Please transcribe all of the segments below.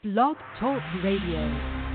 Blog Talk Radio.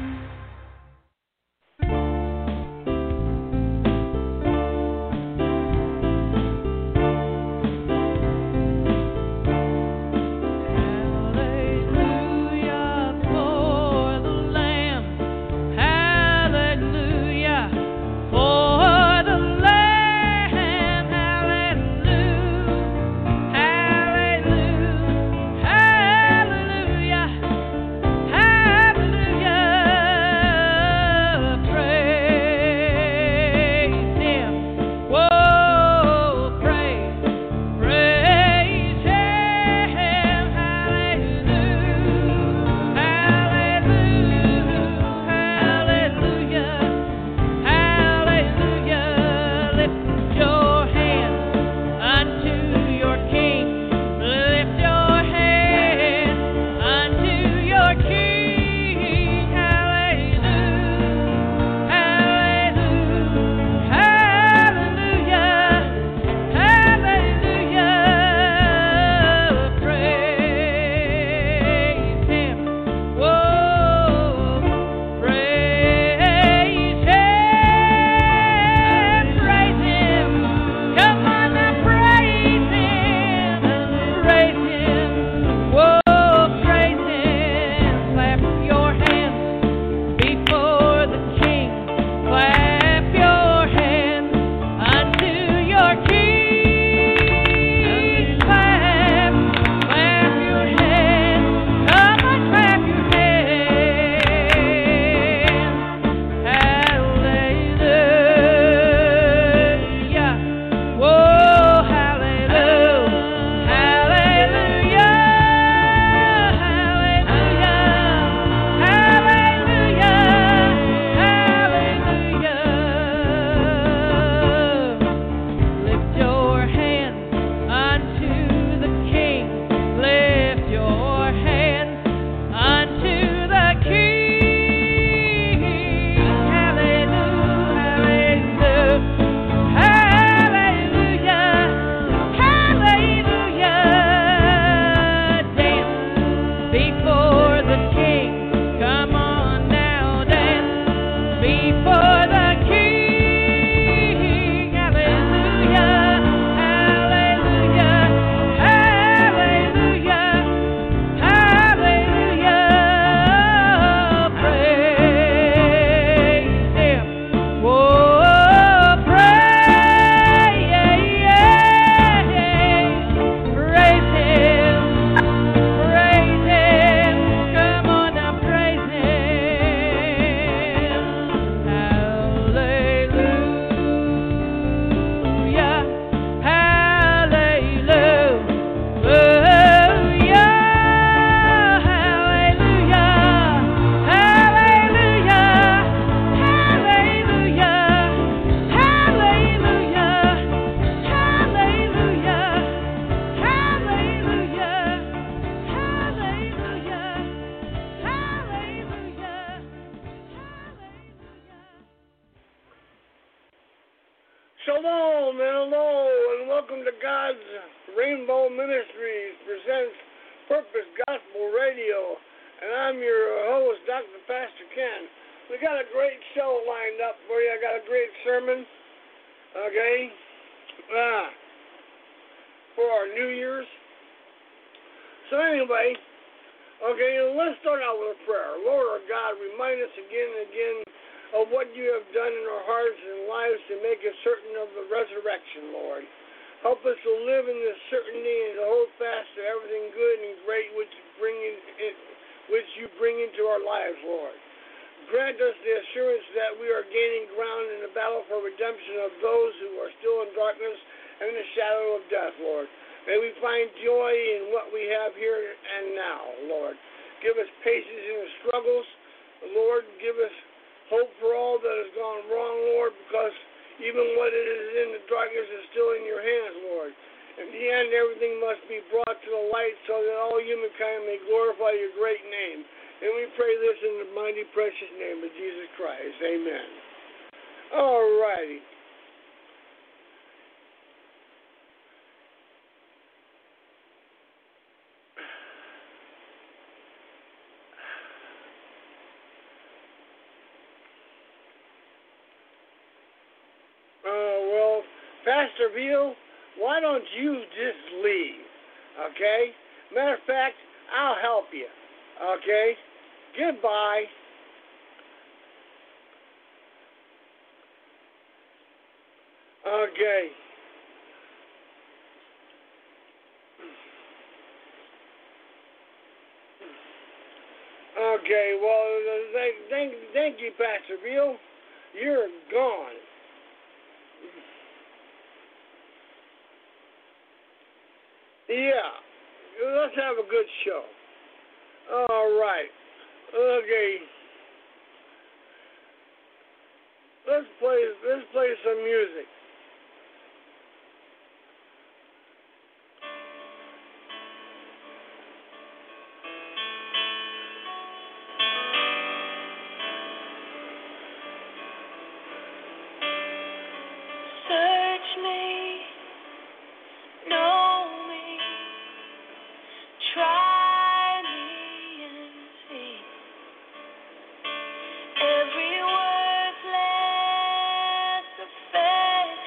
Shalom and hello and welcome to God's Rainbow Ministries presents Purpose Gospel Radio, and I'm your host, Dr. Pastor Ken. We got a great show lined up for you. I got a great sermon, okay, for our New Year's. So anyway, okay, let's start out with a prayer. Lord our God, remind us again and again of what you have done in our hearts and lives to make us certain of the resurrection, Lord. Help us to live in this certainty and to hold fast to everything good and great which you bring into our lives, Lord. Grant us the assurance that we are gaining ground in the battle for redemption of those who are still in darkness and in the shadow of death, Lord. May we find joy in what we have here and now, Lord. Give us patience in the struggles, Lord. Give us hope for all that has gone wrong, Lord, because even what it is in the darkness is still in your hands, Lord. In the end, everything must be brought to the light so that all humankind may glorify your great name. And we pray this in the mighty, precious name of Jesus Christ. Amen. All righty. Pastor Beal, why don't you just leave? Okay? Matter of fact, I'll help you. Okay? Goodbye. Okay. Okay, well, thank you, Pastor Beal. You're gone. Yeah, let's have a good show. All right. Okay. Let's play some music. Search me, know me, try me and see. Every word's less offensive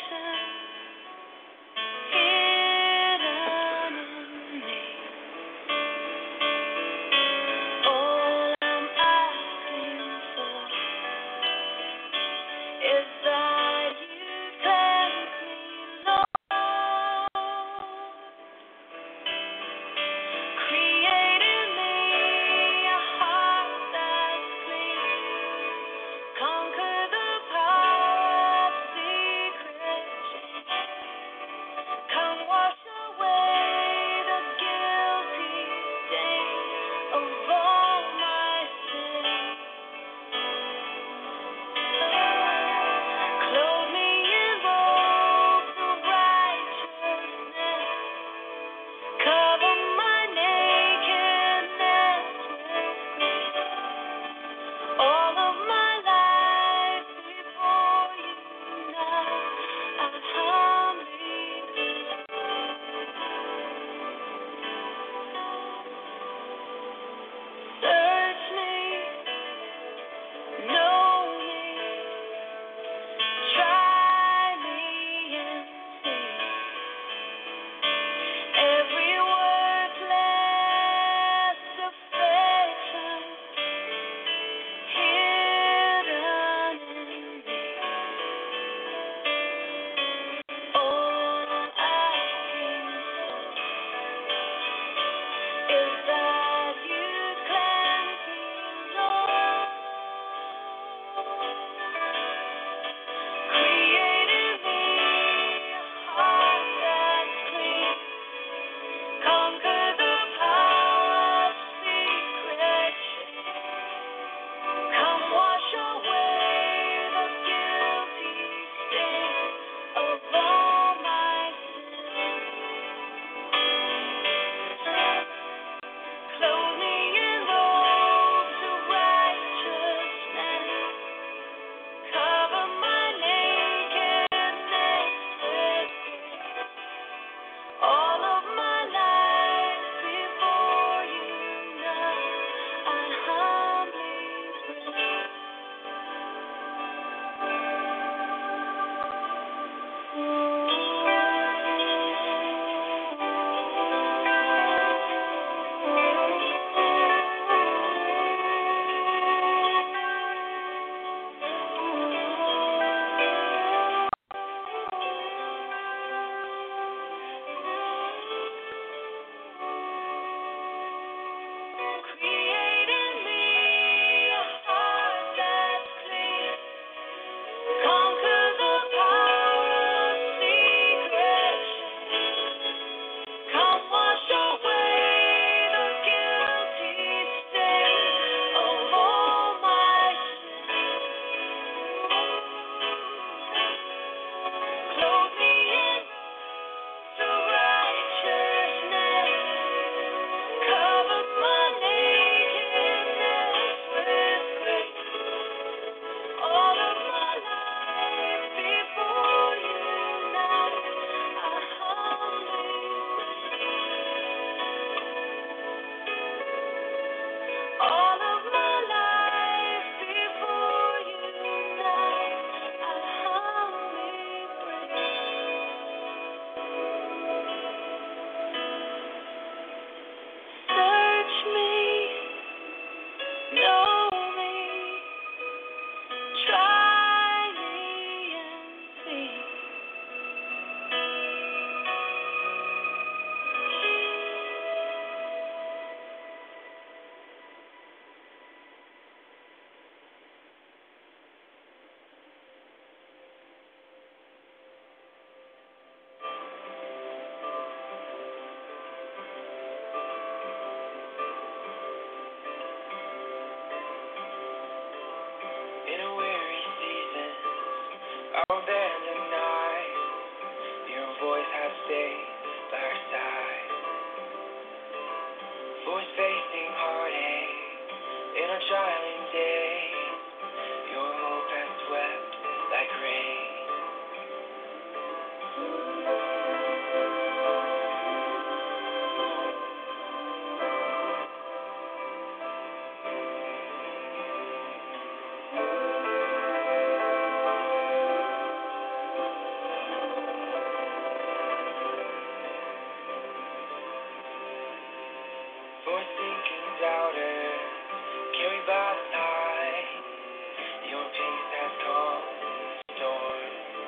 shining days, your hope has swept like rain. Forsaken doubters, carried by the tide, your peace has calmed the storm.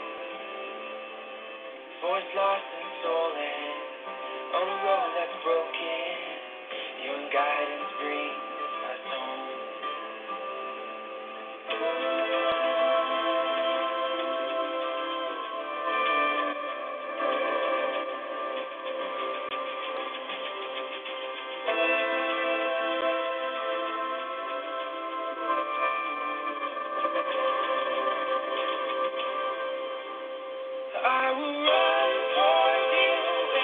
Voice lost and stolen, on a road that's broken, your guidance brings us home. I will run towards you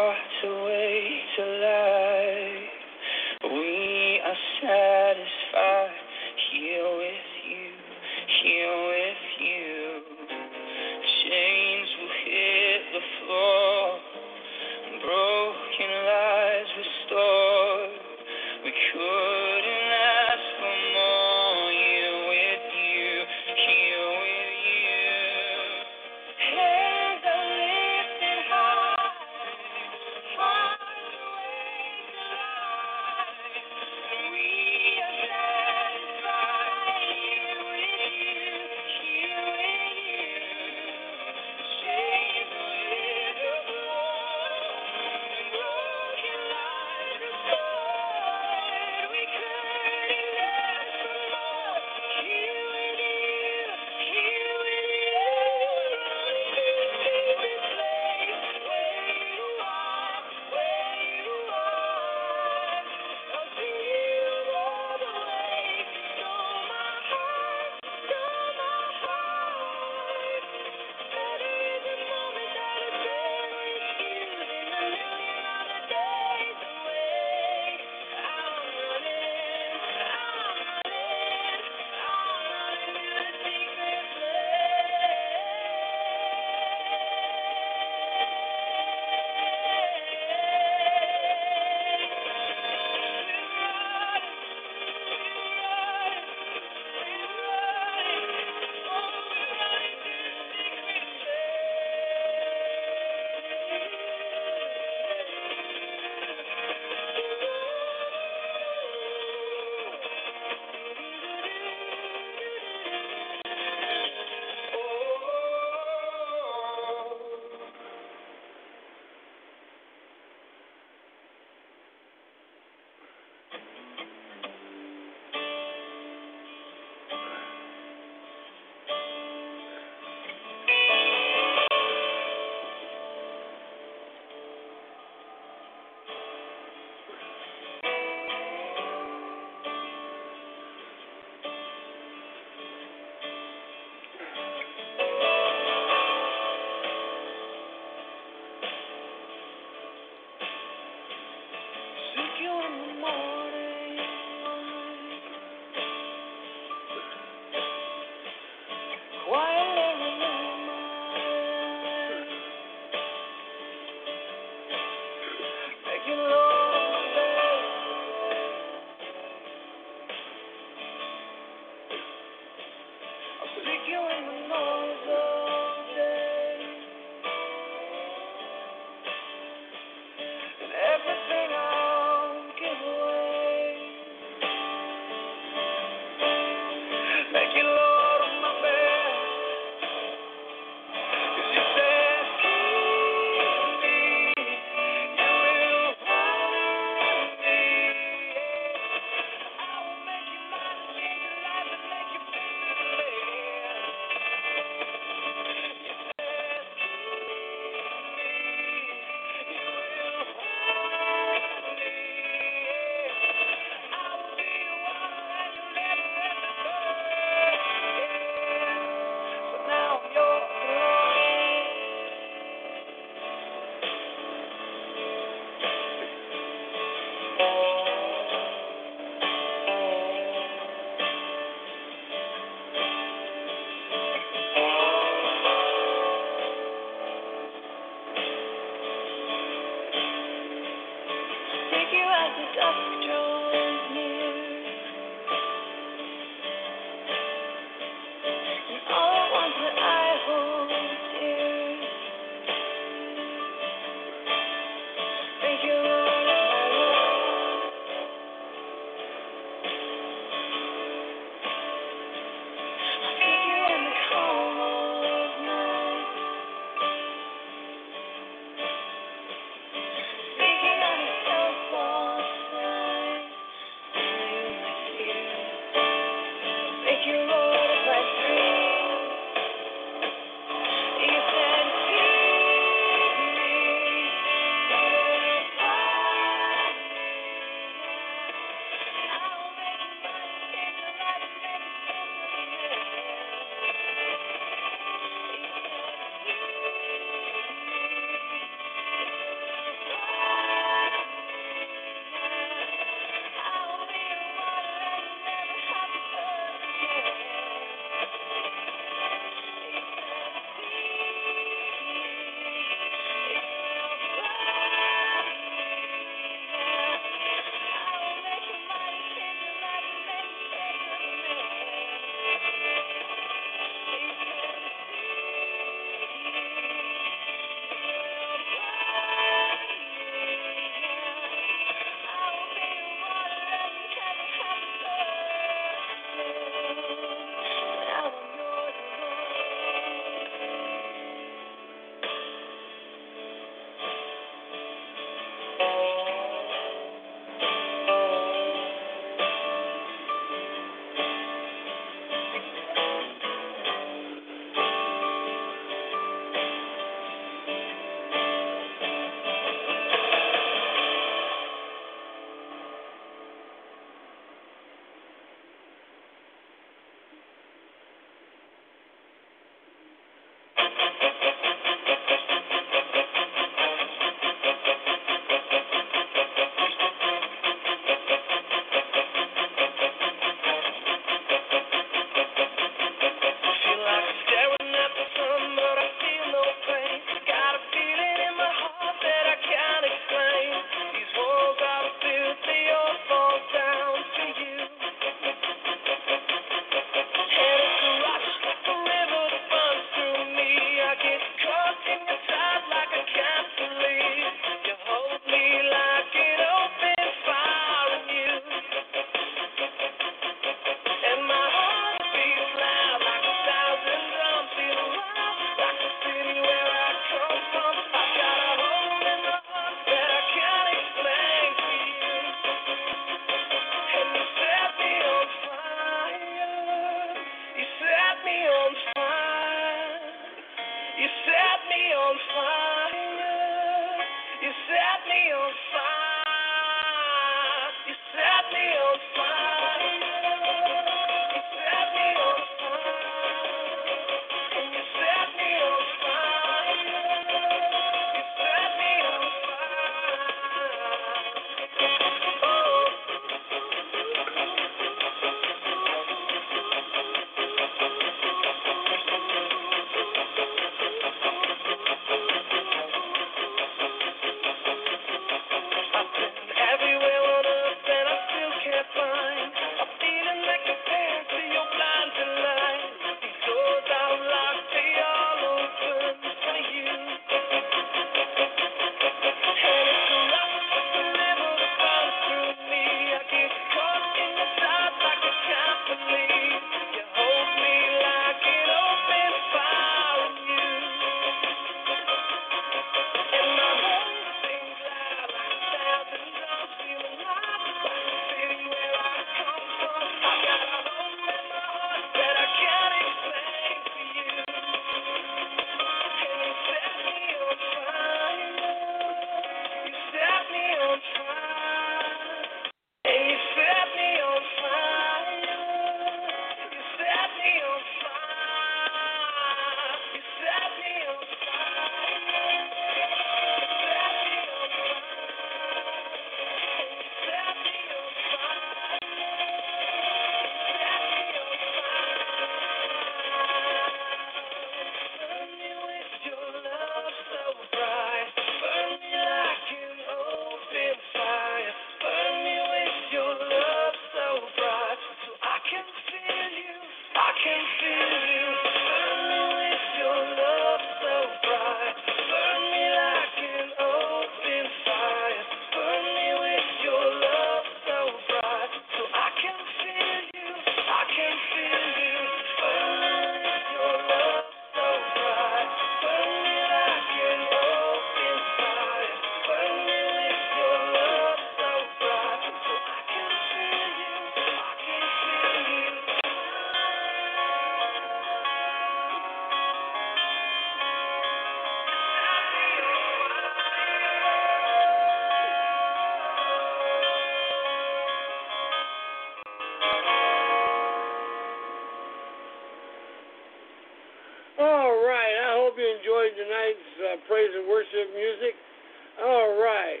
and worship music. All right.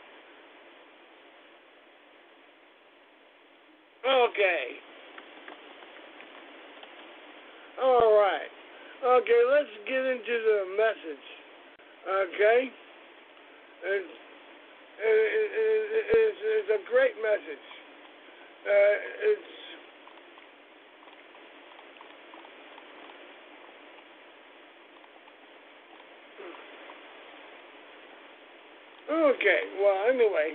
Okay. All right. Okay, let's get into the message. Okay? It's a great message. It's okay. Well, anyway.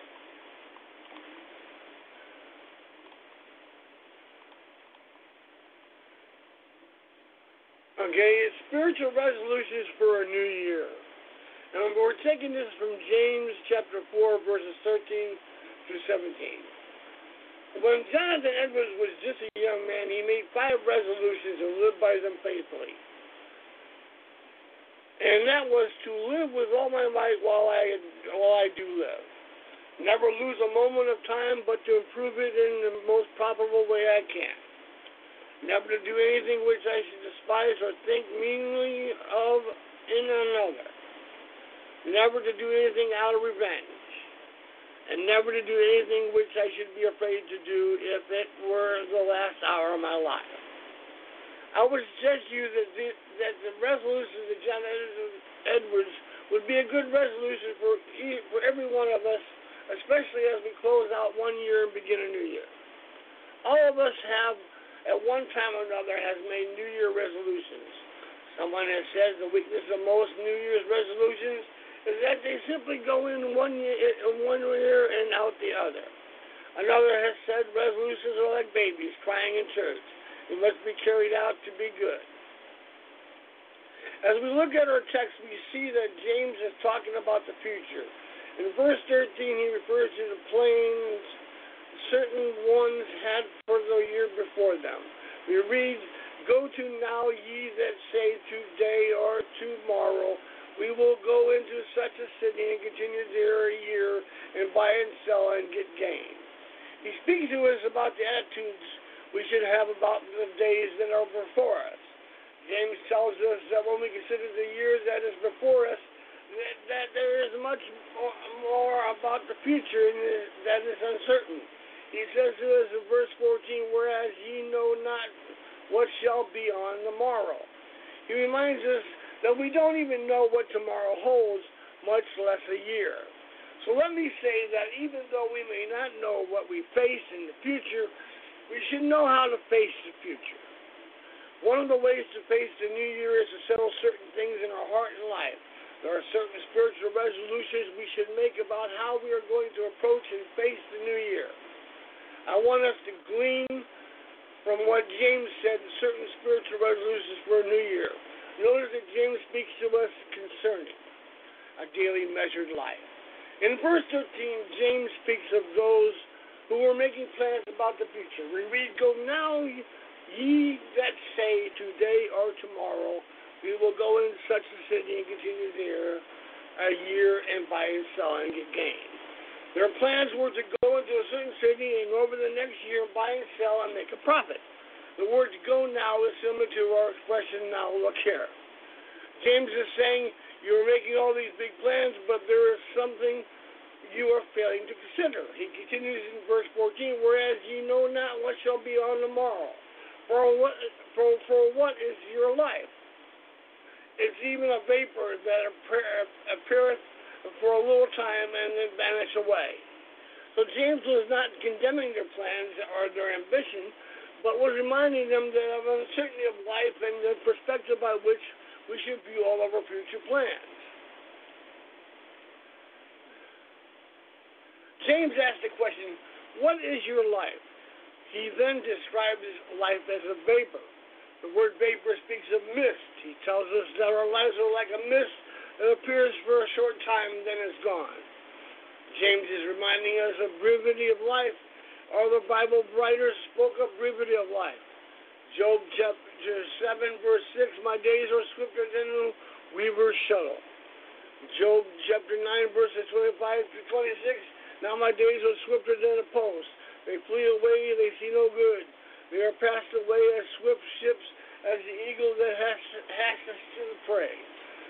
Okay, it's spiritual resolutions for a new year. And we're taking this from James chapter 4, verses 13 through 17. When Jonathan Edwards was just a young man, he made 5 resolutions and lived by them faithfully. And that was to live with all my might while I do live. Never lose a moment of time, but to improve it in the most profitable way I can. Never to do anything which I should despise or think meanly of in another. Never to do anything out of revenge. And never to do anything which I should be afraid to do if it were the last hour of my life. I would suggest to you that the resolutions of John Edwards would be a good resolution for every one of us, especially as we close out one year and begin a new year. All of us have, at one time or another, has made New Year resolutions. Someone has said the weakness of most New Year's resolutions is that they simply go in one year and out the other. Another has said resolutions are like babies crying in church. They must be carried out to be good. As we look at our text, we see that James is talking about the future. In verse 13, he refers to the plans certain ones had for the year before them. We read, "Go to now, ye that say today or tomorrow, we will go into such a city and continue there a year and buy and sell and get gain." He speaks to us about the attitudes we should have about the days that are before us. James tells us that when we consider the year that is before us, that there is much more about the future that is uncertain. He says to us in verse 14, "Whereas ye know not what shall be on the morrow." He reminds us that we don't even know what tomorrow holds, much less a year. So let me say that even though we may not know what we face in the future, we should know how to face the future. One of the ways to face the new year is to settle certain things in our heart and life. There are certain spiritual resolutions we should make about how we are going to approach and face the new year. I want us to glean from what James said, certain spiritual resolutions for a new year. Notice that James speaks to us concerning a daily measured life. In verse 13, James speaks of those who are making plans about the future. We read, "Go now, ye that say today or tomorrow, we will go into such a city and continue there a year and buy and sell and get gain." Their plans were to go into a certain city and over the next year buy and sell and make a profit. The word "go now" is similar to our expression "now look here." James is saying you're making all these big plans, but there is something you are failing to consider. He continues in verse 14, "Whereas ye know not what shall be on the morrow. For what is your life? It's even a vapor that appeareth for a little time and then vanish away." So James was not condemning their plans or their ambition, but was reminding them that of the uncertainty of life and the perspective by which we should view all of our future plans. James asked the question, "What is your life?" He then describes life as a vapor. The word vapor speaks of mist. He tells us that our lives are like a mist that appears for a short time, then is gone. James is reminding us of brevity of life. Other Bible writers spoke of brevity of life. Job chapter 7, verse 6, "My days are swifter than a weaver's shuttle." Job chapter 9, verses 25 to 26, "Now my days are swifter than a post. They flee away, they see no good. They are passed away as swift ships, as the eagle that hastes to the prey."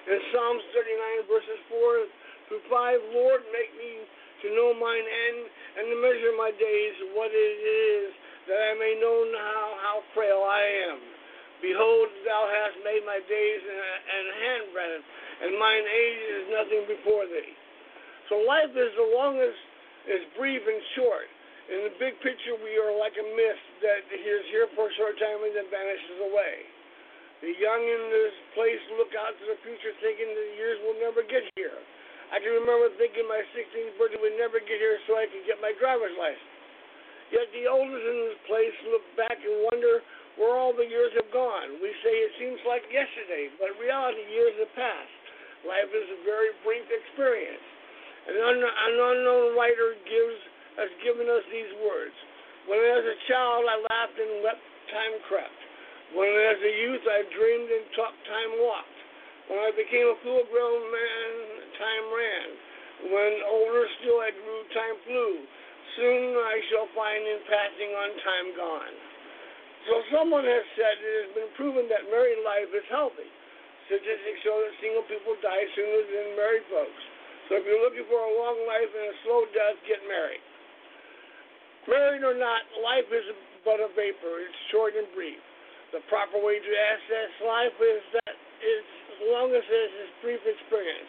In Psalms 39, verses 4 through 5, Lord, make me to know mine end and to measure my days, what it is, that I may know now how frail I am. Behold, thou hast made my days an handbreadth, and mine age is nothing before thee. So life is the longest, is brief and short. In the big picture, we are like a mist that is here for a short time and then vanishes away. The young in this place look out to the future thinking that the years will never get here. I can remember thinking my 16th birthday would never get here so I could get my driver's license. Yet the oldest in this place look back and wonder where all the years have gone. We say it seems like yesterday, but in reality, years have passed. Life is a very brief experience. An unknown writer has given us these words. When as a child I laughed and wept, time crept. When as a youth I dreamed and talked, time walked. When I became a full-grown man, time ran. When older still I grew, time flew. Soon I shall find in passing on time gone. So someone has said it has been proven that married life is healthy. Statistics show that single people die sooner than married folks. So if you're looking for a long life and a slow death, get married. Married or not, life is but a vapor. It's short and brief. The proper way to assess life is that it's as long as it's a brief experience.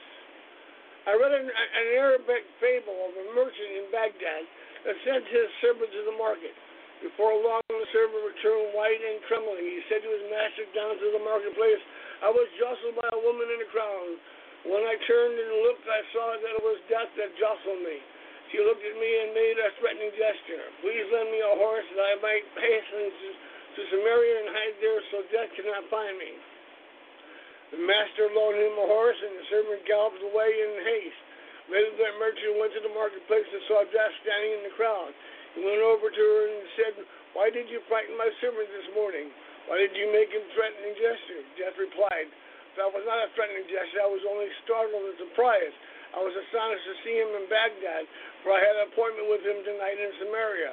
I read an Arabic fable of a merchant in Baghdad that sent his servant to the market. Before long, the servant returned white and trembling. He said to his master, down to the marketplace, I was jostled by a woman in a crowd. When I turned and looked, I saw that it was death that jostled me. She looked at me and made a threatening gesture. Please lend me a horse that I might hasten to Samaria and hide there so death cannot find me. The master loaned him a horse, and the servant galloped away in haste. Later, that merchant went to the marketplace and saw death standing in the crowd. He went over to her and said, Why did you frighten my servant this morning? Why did you make him threatening gesture? Death replied, That was not a threatening gesture. I was only startled and surprised. I was astonished to see him in Baghdad, for I had an appointment with him tonight in Samaria.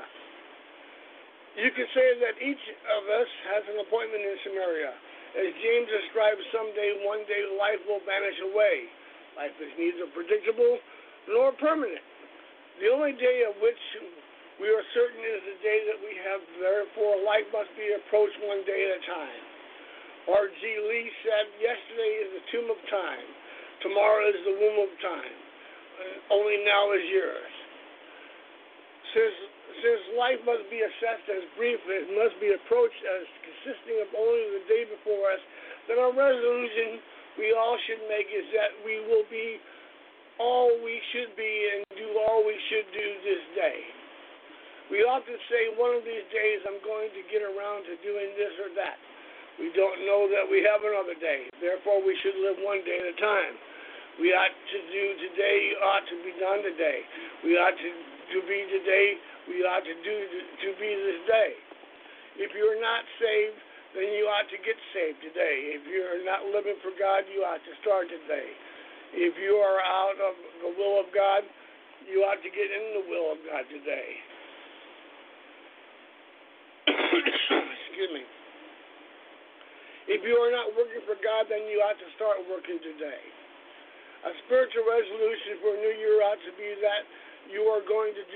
You could say that each of us has an appointment in Samaria. As James describes, someday, one day, life will vanish away. Life is neither predictable nor permanent. The only day of which we are certain is the day that we have. Therefore, life must be approached one day at a time. R.G. Lee said, yesterday is the tomb of time. Tomorrow is the womb of time. Only now is yours. Since life must be assessed as brief, it must be approached as consisting of only the day before us, then our resolution we all should make is that we will be all we should be and do all we should do this day. We often say, one of these days I'm going to get around to doing this or that. We don't know that we have another day. Therefore, we should live one day at a time. We ought to do today, ought to be done today. We ought to be today, we ought to do to be this day. If you're not saved, then you ought to get saved today. If you're not living for God, you ought to start today. If you are out of the will of God, you ought to get in the will of God today. Excuse me. If you are not working for God, then you ought to start working today. A spiritual resolution for a new year ought to be that you're going to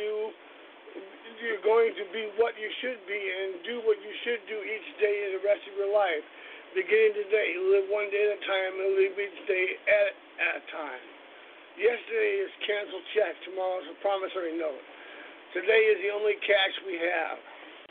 be what you should be and do what you should do each day in the rest of your life. Beginning today, live one day at a time and live each day at a time. Yesterday is canceled check. Tomorrow is a promissory note. Today is the only cash we have.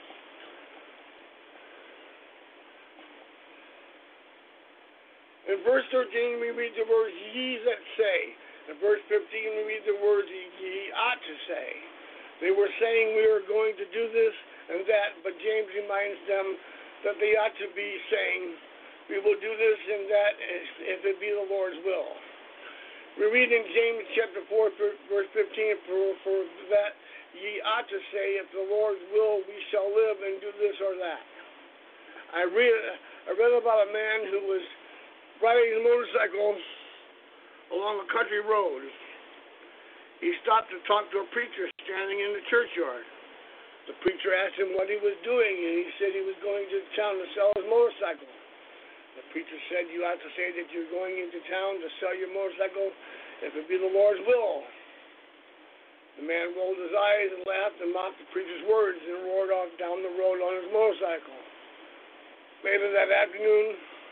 In verse 13, we read the words, ye that say. In verse 15, we read the words, ye ought to say. They were saying we are going to do this and that, but James reminds them that they ought to be saying, we will do this and that if it be the Lord's will. We read in James chapter 4, verse 15, for that ye ought to say, if the Lord's will, we shall live and do this or that. I read about a man who was riding his motorcycle along a country road. He stopped to talk to a preacher standing in the churchyard. The preacher asked him what he was doing, and he said he was going to town to sell his motorcycle. The preacher said you ought to say that you're going into town to sell your motorcycle if it be the Lord's will. The man rolled his eyes and laughed and mocked the preacher's words and roared off down the road on his motorcycle. Later that afternoon,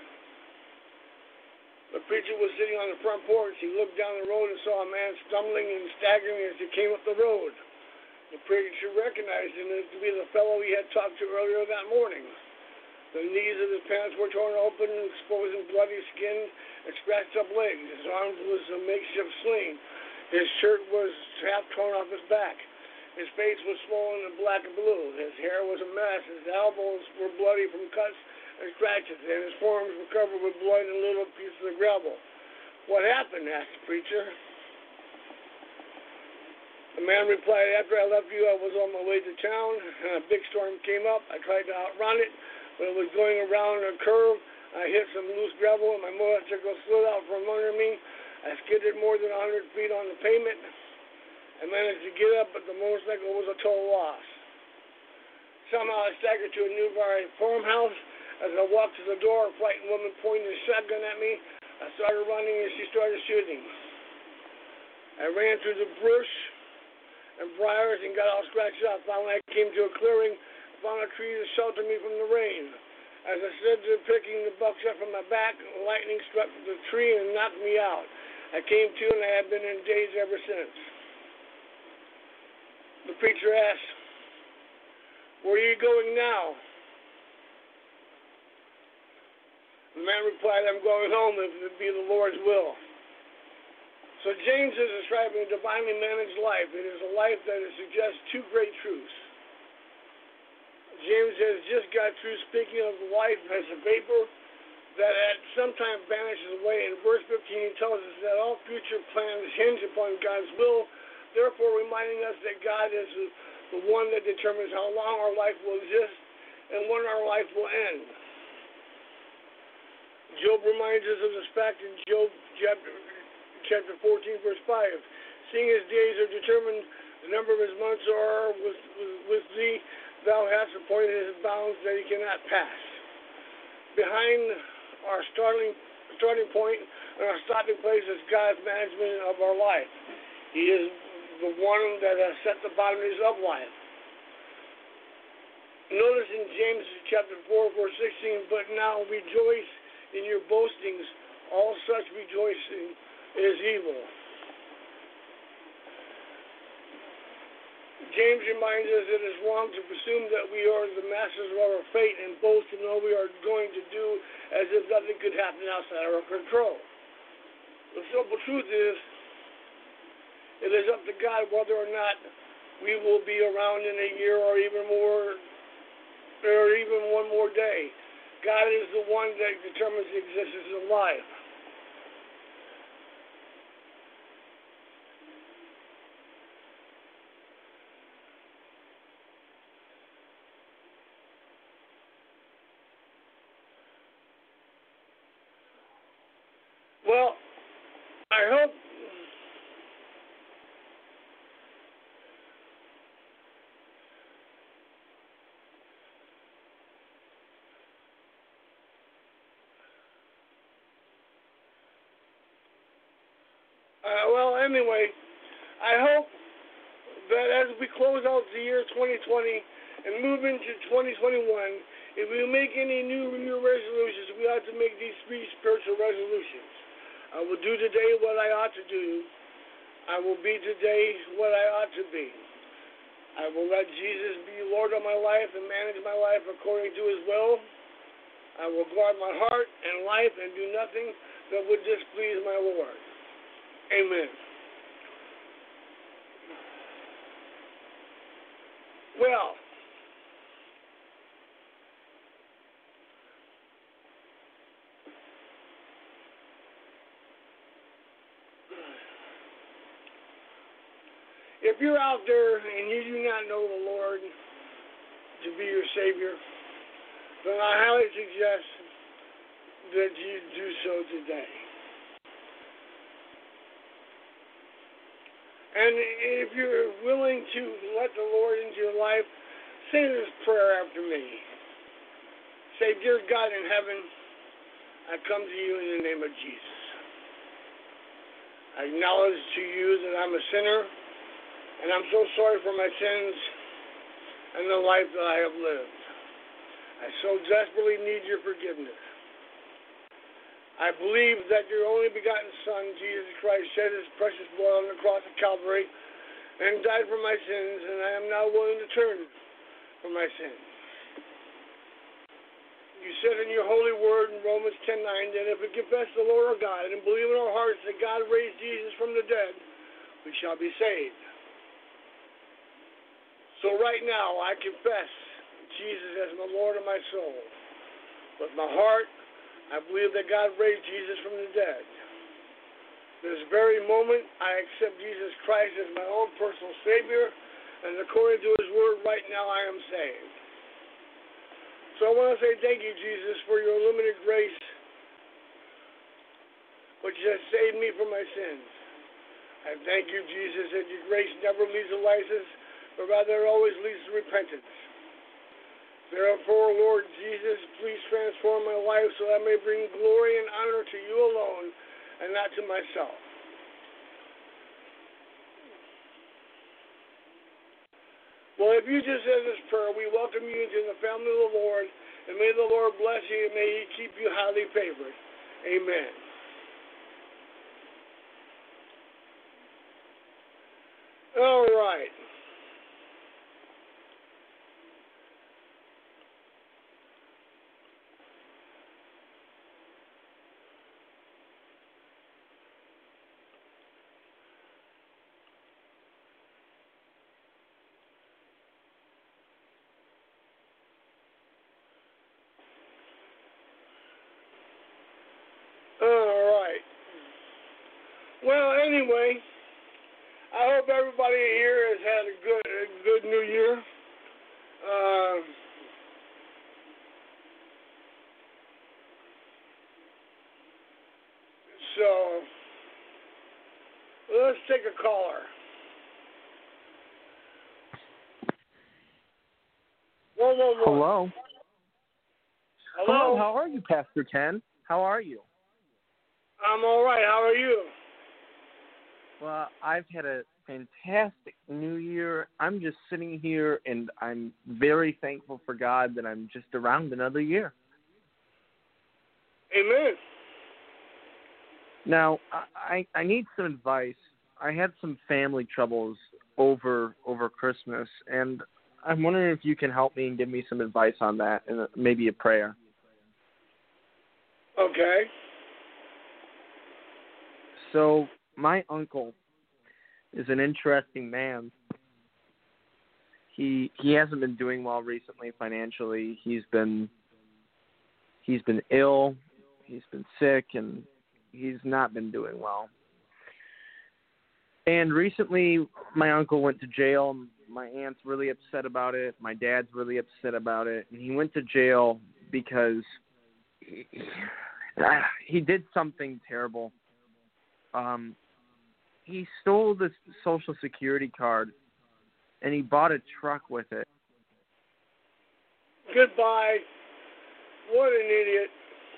the preacher was sitting on the front porch. He looked down the road and saw a man stumbling and staggering as he came up the road. The preacher recognized him as to be the fellow he had talked to earlier that morning. The knees of his pants were torn open, exposing bloody skin and scratched up legs. His arms was a makeshift sling. His shirt was half torn off his back. His face was swollen and black and blue. His hair was a mess. His elbows were bloody from cuts and scratches, and his forearms were covered with blood and little pieces of gravel. What happened? Asked the preacher. The man replied, after I left you, I was on my way to town, and a big storm came up. I tried to outrun it, but it was going around a curve. I hit some loose gravel, and my motorcycle slid out from under me. I skidded more than 100 feet on the pavement. I managed to get up, but the motorcycle was a total loss. Somehow I staggered to a nearby farmhouse. As I walked to the door, a frightened woman pointed a shotgun at me. I started running, and she started shooting. I ran through the brush and briars and got all scratched up. Finally, I came to a clearing, found a tree to shelter me from the rain. As I stood there picking the buckshot from my back, lightning struck the tree and knocked me out. I came to, and I have been in daze ever since. The preacher asked, where are you going now? The man replied, I'm going home if it be the Lord's will. So James is describing a divinely managed life. It is a life that suggests two great truths. James has just got through speaking of life as a vapor that at some time vanishes away. In verse 15, he tells us that all future plans hinge upon God's will, therefore reminding us that God is the one that determines how long our life will exist and when our life will end. Job reminds us of this fact in Job chapter 14, verse 5. Seeing his days are determined, the number of his months are with thee, thou hast appointed his bounds that he cannot pass. Behind our starting point and our stopping place is God's management of our life. He is the one that has set the boundaries of life. Notice in James chapter 4, verse 16, but now rejoice in your boastings, all such rejoicing is evil. James reminds us it is wrong to presume that we are the masters of our fate and boast in all we are going to do as if nothing could happen outside our control. The simple truth is, it is up to God whether or not we will be around in a year or even more, or even one more day. God is the one that determines the existence of life. Well, I hope anyway, I hope that as we close out the year 2020 and move into 2021, if we make any new resolutions, we ought to make these three spiritual resolutions. I will do today what I ought to do. I will be today what I ought to be. I will let Jesus be Lord of my life and manage my life according to his will. I will guard my heart and life and do nothing that would displease my Lord. Amen. Well, if you're out there and you do not know the Lord to be your Savior, then I highly suggest that you do so today. And if you're willing to let the Lord into your life, say this prayer after me. Say, dear God in heaven, I come to you in the name of Jesus. I acknowledge to you that I'm a sinner, and I'm so sorry for my sins and the life that I have lived. I so desperately need your forgiveness. I believe that your only begotten Son, Jesus Christ, shed his precious blood on the cross of Calvary and died for my sins, and I am now willing to turn from my sins. You said in your holy word in Romans 10:9 that if we confess the Lord our God and believe in our hearts that God raised Jesus from the dead, we shall be saved. So right now, I confess Jesus as my Lord and my soul. With my heart, I believe that God raised Jesus from the dead. This very moment, I accept Jesus Christ as my own personal Savior, and according to his word, right now I am saved. So I want to say thank you, Jesus, for your unlimited grace, which has saved me from my sins. I thank you, Jesus, that your grace never leads to license, but rather it always leads to repentance. Therefore, Lord Jesus, please transform my life so I may bring glory and honor to you alone and not to myself. Well, if you just said this prayer, we welcome you into the family of the Lord, and may the Lord bless you, and may he keep you highly favored. Amen. All right. All right. Well, anyway, I hope everybody here has had a good New Year. So let's take a caller. Whoa. Hello. Hello. How are you, Pastor Ken? How are you? I'm all right. How are you? Well, I've had a fantastic New Year. I'm just sitting here, and I'm very thankful for God that I'm just around another year. Amen. Now, I need some advice. I had some family troubles over Christmas, and I'm wondering if you can help me and give me some advice on that, and maybe a prayer. Okay. So my uncle is an interesting man. He hasn't been doing well recently financially. He's been ill, he's been sick, and he's not been doing well. And recently my uncle went to jail. My aunt's really upset about it. My dad's really upset about it. And he went to jail because he did something terrible. He stole this Social Security card, and he bought a truck with it. Goodbye. What an idiot.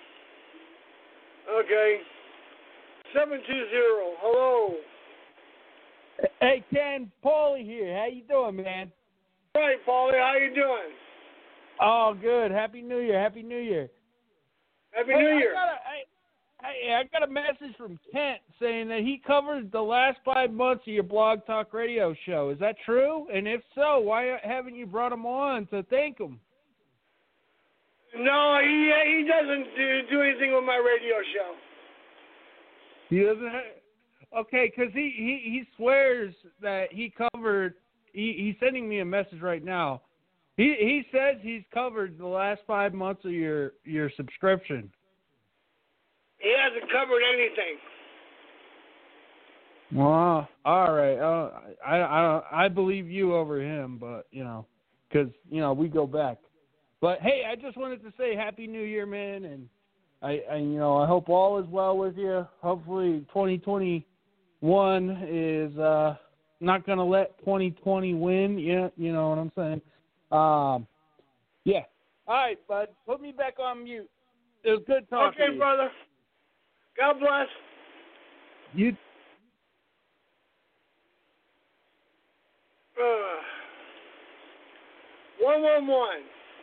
Okay. 720. Hello. Hey, Ken, Paulie here. How you doing, man? Hey, Paulie. How you doing? Oh, good. Happy New Year. Happy New Year. Happy New Year. I got a message from Kent saying that he covered the last 5 months of your Blog Talk Radio show. Is that true? And if so, why haven't you brought him on to thank him? No, he doesn't do anything with my radio show. He doesn't. Okay, because he swears that he covered. He's sending me a message right now. He says he's covered the last 5 months of your subscription. He hasn't covered anything. Well, all right. I believe you over him, but because we go back. But hey, I just wanted to say Happy New Year, man, and I hope all is well with you. Hopefully, 2021 is not going to let 2020 win. Yeah, you know what I'm saying. Yeah. All right, bud. Put me back on mute. It was good talking to Okay, you. brother. God bless. You 111.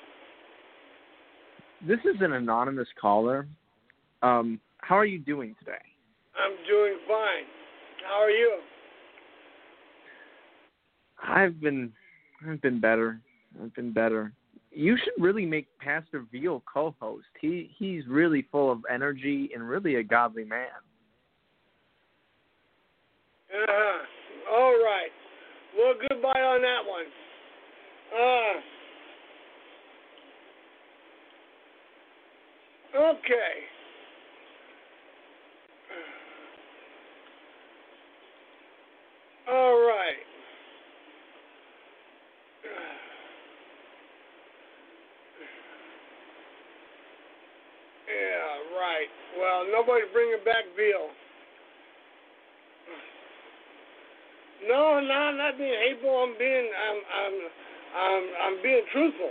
This is an anonymous caller. How are you doing today? I'm doing fine. How are you? I've been better. I've been better. You should really make Pastor Veal co-host. He's really full of energy and really a godly man. All right. Well, goodbye on that one. Okay. All right. Yeah, right. Well, nobody's bringing back veal. No, I'm not being hateful. I'm being truthful.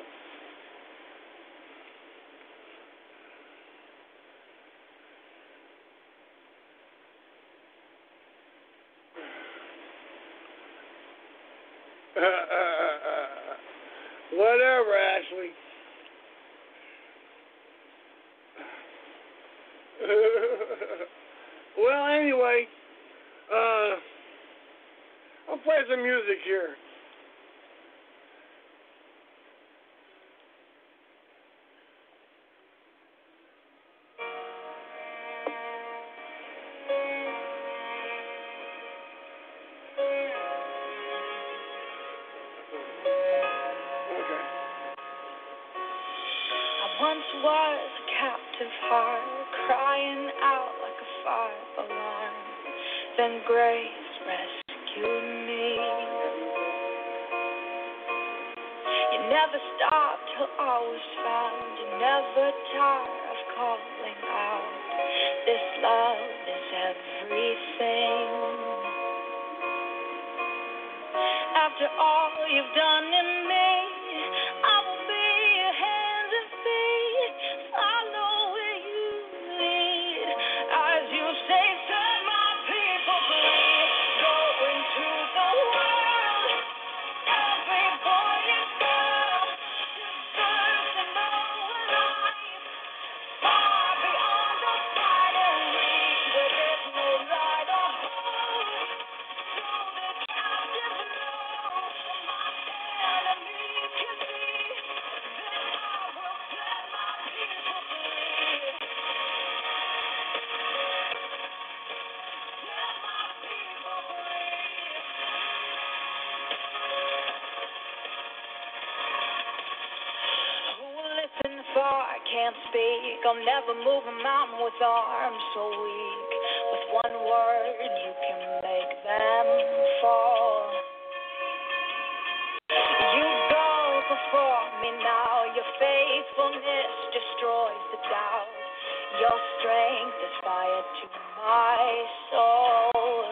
Whatever, Ashley. Well, anyway, I'll play some music here. Okay. I once was a captive heart, crying out like a fire alarm. Then grace rescued me. You never stopped till I was found. You never tired of calling out. This love is everything. After all you've done in me, I will be your hands and feet. Follow where you lead. As you say, set my people free. Go into the world. Every boy and girl deserves to know life far beyond the fighting reach, where there's no light or hope. So the captive know my enemies can see. Then I will set my people free. Set my people free. Who will listen if I can't speak? I'll never move a mountain with arms so weak. With one word, you can make them fall. You go before me now. Your faithfulness destroys the doubt. Your strength is fire to my soul.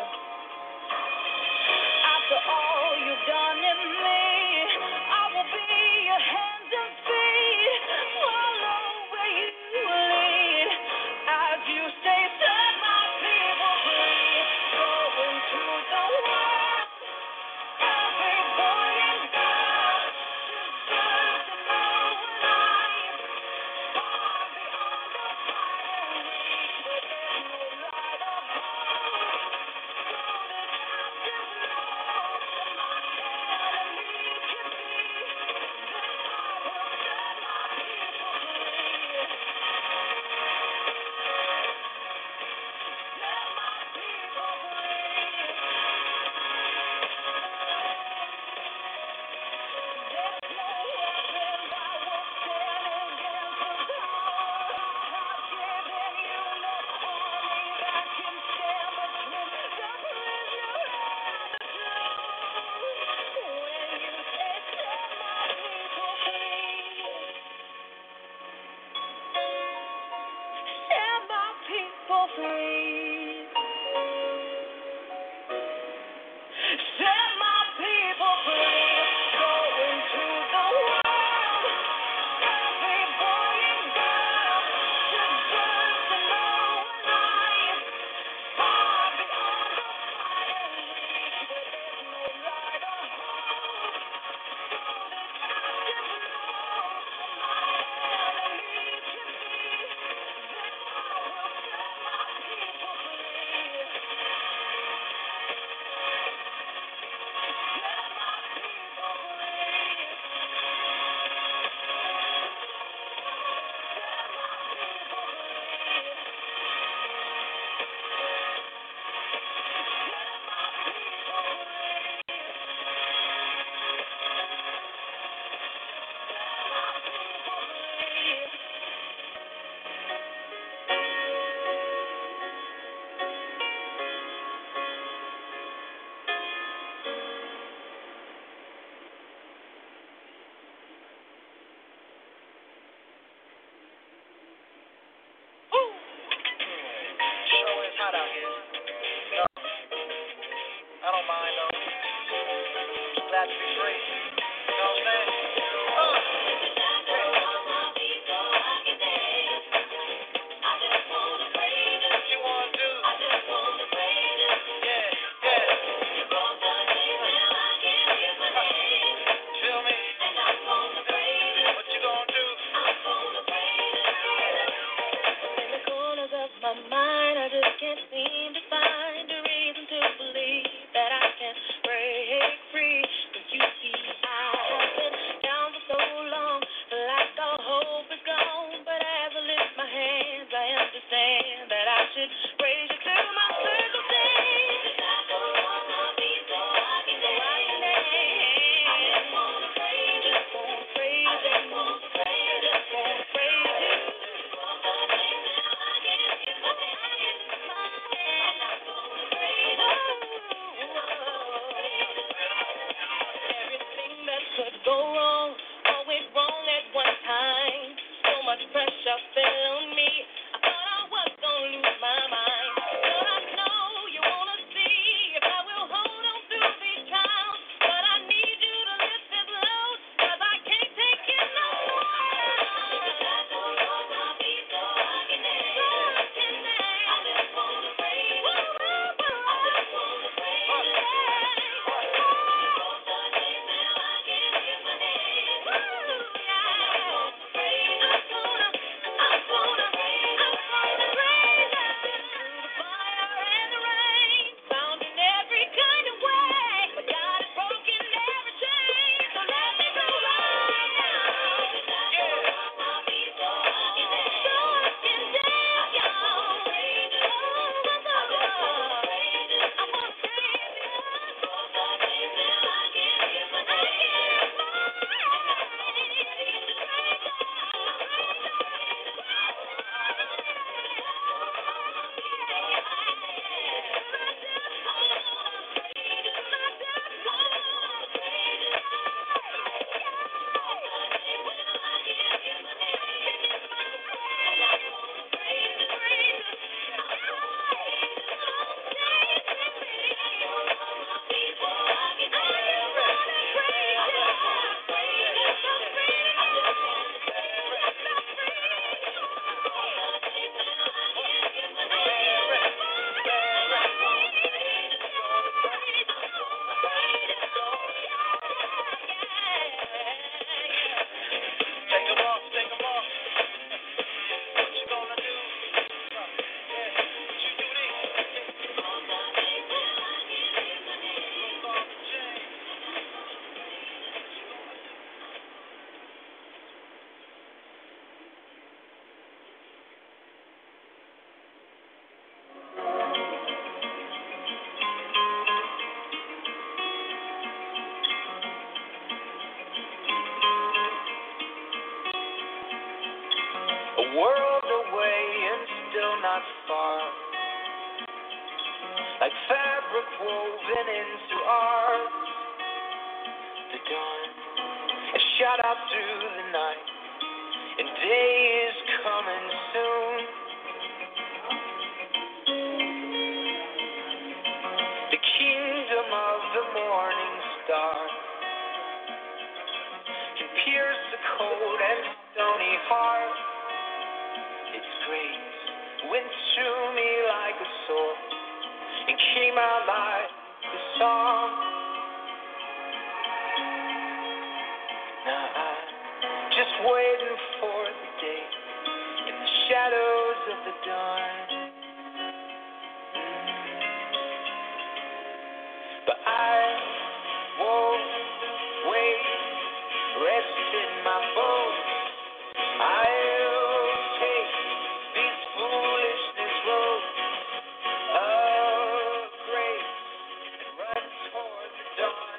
After all you've done in me, I will be your hands and feet. Follow where you lead. As you say, set my people free. Go into the world. Every boy and girl deserves to know life far beyond the fighting reach, where there's no light or hope. So the captive know my enemy can be. Then I will set don't mind though. Glad to be free. You know what I'm saying? What you wanna do? Yeah, yeah. Feel me? What you gonna do? In the corners of my mind, I just can't seem to find a reason to believe that I can break free. But you see, I have been down for so long, like all hope is gone. But as I lift my hands, I understand that I should raise you to my circumstance. I don't want my feet so I can dance. I just wanna praise you, wanna praise you, just wanna praise you, wanna praise you. Everything that could go wrong, all went wrong at one time. So much pressure fell on me. I thought I was gonna lose my mind. But I know you wanna see if I will hold on through these trials. But I need you to lift this load, 'cause I can't take it no more. I don't want my feet so I can dance. I just wanna praise you. I just wanna praise you. A world away and still not far, like fabric woven into art. The dawn has shot out through the night, and day is coming soon. The kingdom of the morning star can pierce the cold and stony heart. Its grace went through me like a sword and came out like a song. Now I'm just waiting for the day in the shadows of the dawn. But I won't wait, rest in my boat. I'll take these foolishness roads of grace and run toward the dawn.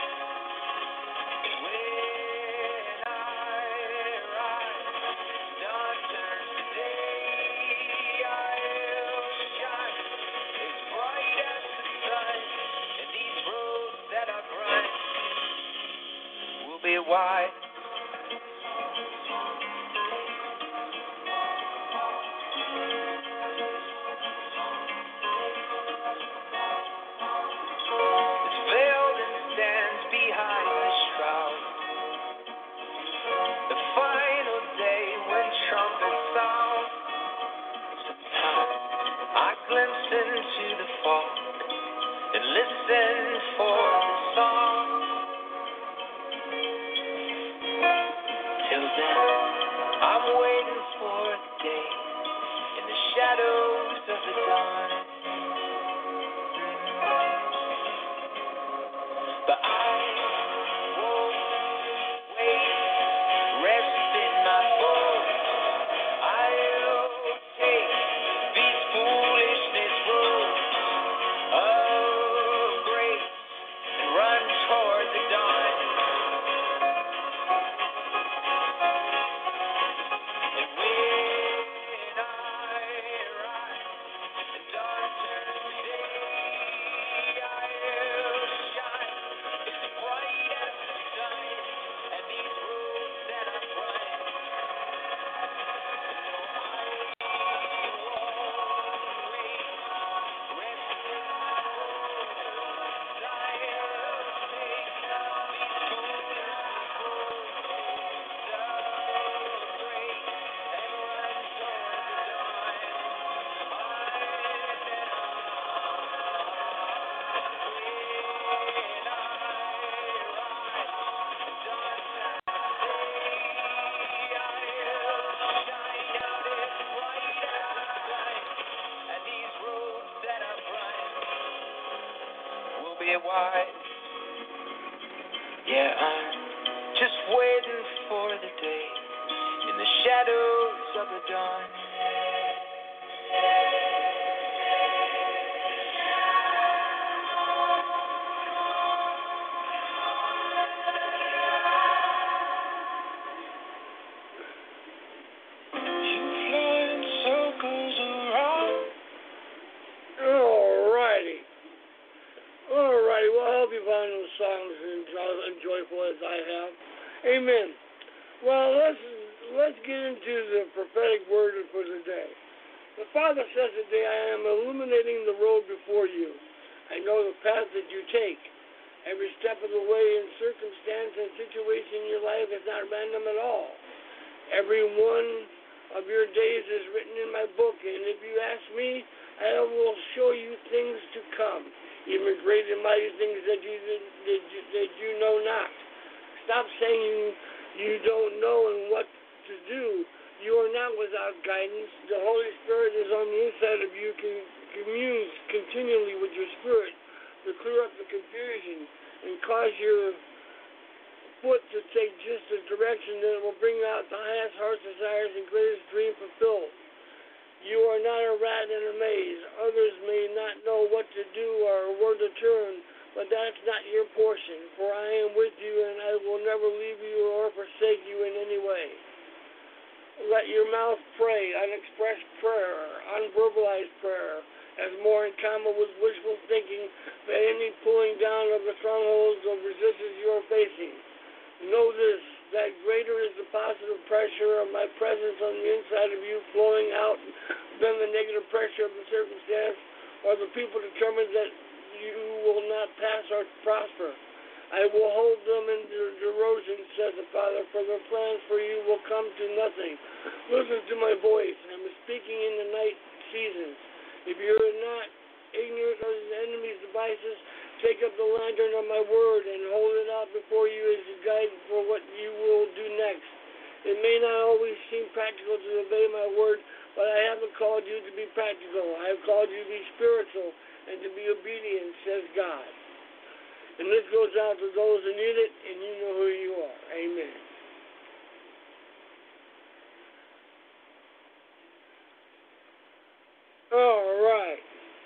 And when I rise, to the fall and listen for the song. Till then, I'm waiting for the day in the shadows of the dawn. But I won't wait, rest in my bones. I'll take these foolishness roads of grace and run toward the dawn. And when I rise and dawn turns to day, I'll shine as bright as the sun, and these roads that I've run, wide. Yeah, I'm just waiting for the day in the shadows of the dawn. You fly in circles around. Alrighty, well, I hope you find those songs as joyful as I have. Amen. Well, let's get into the prophetic word for the day. The Father says today, I am illuminating the road before you. I know the path that you take. Every step of the way and circumstance and situation in your life is not random at all. Every one of your days is written in my book, and if you ask me, I will show you things to come, even great and mighty things that you know not. Stop saying you don't know and what to do. You are not without guidance. The Holy Spirit is on the inside of you, communes continually with your spirit to clear up the confusion and cause your foot to take just the direction that will bring out the highest heart desires and greatest dream fulfilled. You are not a rat in a maze. Others may not know what to do or where to turn, but that's not your portion, for I am with you and I will never leave you or forsake you in any way. Let your mouth pray, unexpressed prayer, unverbalized prayer, as more in common with wishful thinking than any pulling down of the strongholds of resistance you are facing. Know this, that greater is the positive pressure of my presence on the inside of you flowing out than the negative pressure of the circumstance or the people determined that you will not pass or prosper. I will hold them in derision, says the Father, for their plans for you will come to nothing. Listen to my voice. I'm speaking in the night seasons. If you're not ignorant of the enemy's devices, take up the lantern of my word and hold it out before you as a guide for what you will do next. It may not always seem practical to obey my word, but I haven't called you to be practical. I have called you to be spiritual and to be obedient, says God. And this goes out to those who need it, and you know who you are. Amen. All right.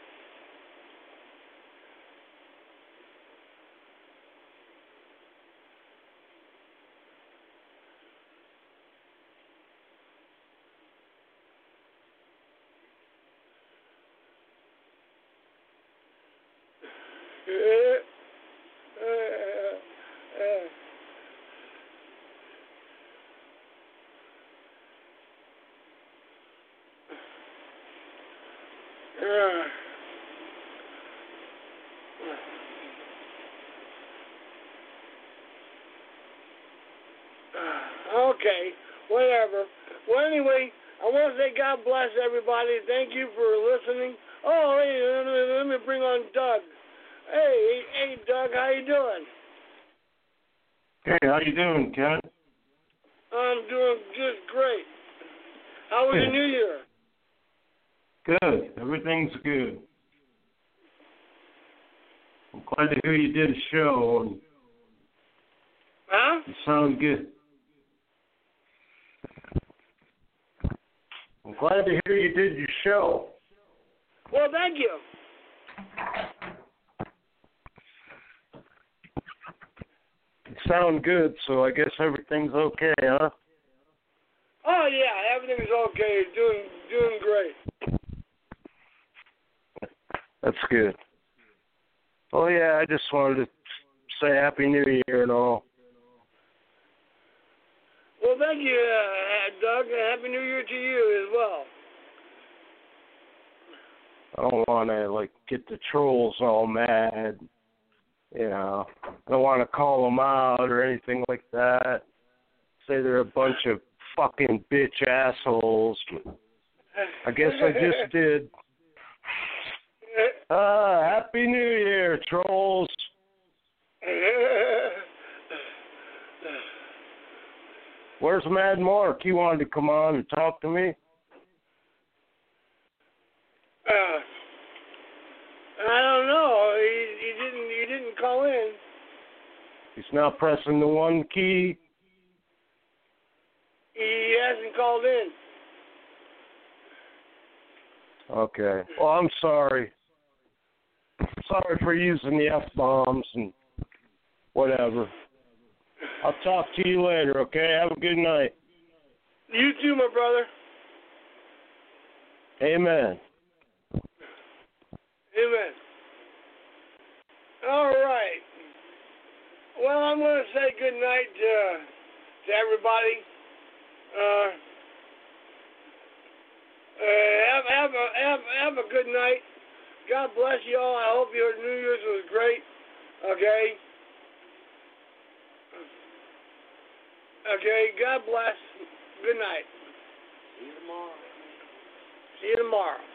Okay, whatever. Well, anyway, I want to say God bless everybody. Thank you for listening. Oh, hey, let me bring on Doug. Hey, Doug, how you doing? Hey, how you doing, Ken? I'm doing just great. How was the New Year? Good. Everything's good. I'm glad to hear you did a show. Huh? You sound good. I'm glad to hear you did your show. Well, thank you. You sound good, so I guess everything's okay, huh? Oh yeah, everything's okay. Doing great. That's good. Oh yeah, I just wanted to say Happy New Year and all. Well, thank you, Doug, and Happy New Year to you as well. I don't want to get the trolls all mad. You know, I don't want to call them out or anything like that. Say they're a bunch of fucking bitch assholes. I guess I just did. Happy New Year, trolls. Where's Mad Mark? He wanted to come on and talk to me. I don't know. He didn't call in. He's not pressing the one key. He hasn't called in. Okay. Well, I'm sorry. Sorry for using the F-bombs and whatever. I'll talk to you later, okay? Have a good night. You too, my brother. Amen. Amen. All right. Well, I'm going to say good night to everybody. Have a good night. God bless you all. I hope your New Year's was great. Okay. Okay. God bless. Good night. See you tomorrow. See you tomorrow.